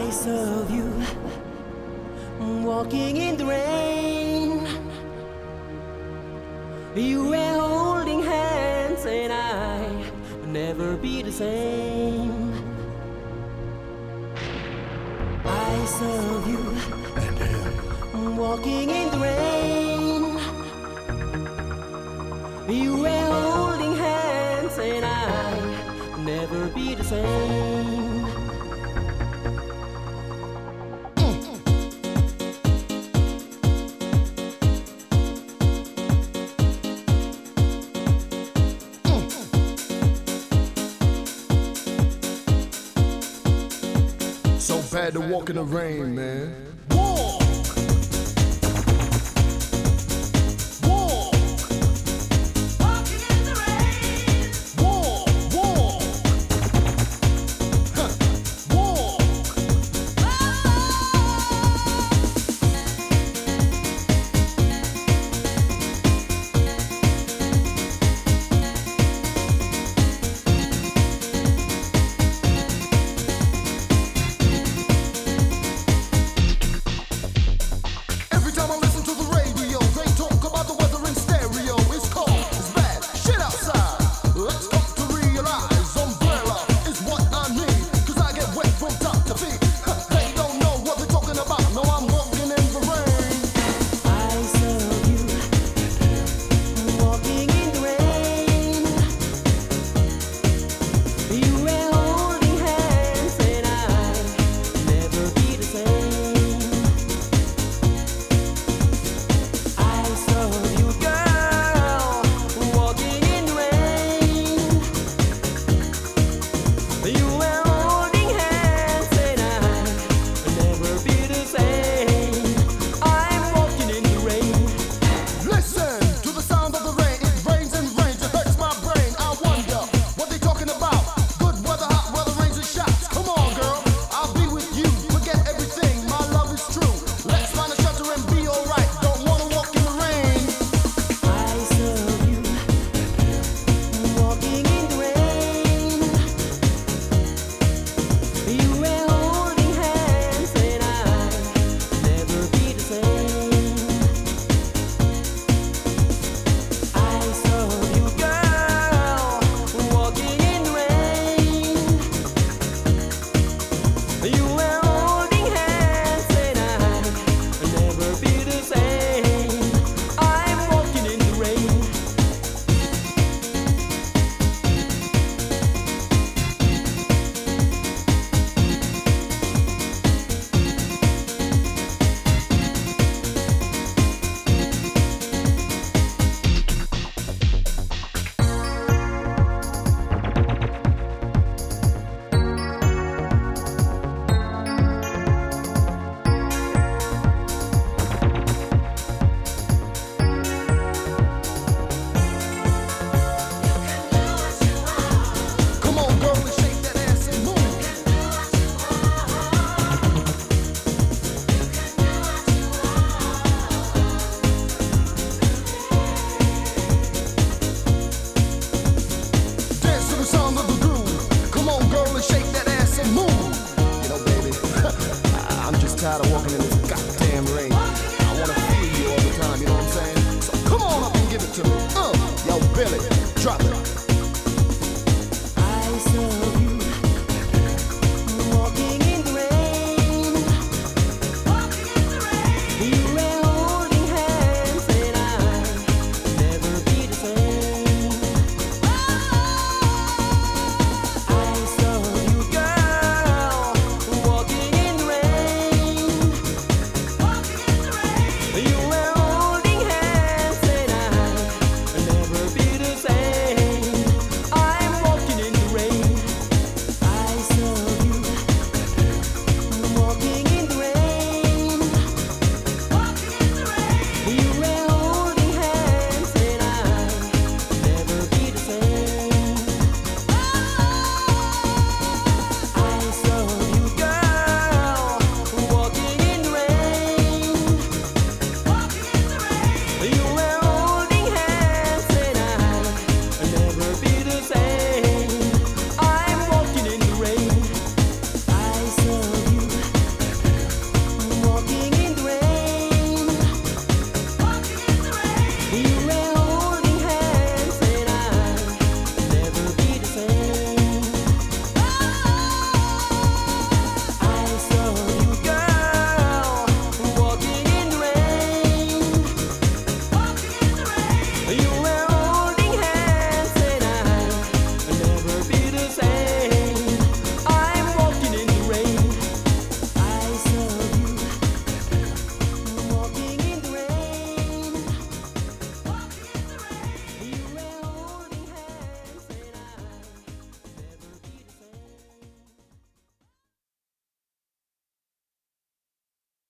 of you walking in the rain. You were holding hands and I would never be the same. Eyes of you and him walking in the rain. You were holding hands and I would never be the same. So bad to walk in the rain, man. Tired of walking in this goddamn rain. I wanna feel you all the time, you know what I'm saying? So come on up and give it to me. Yo, Billy, drop it.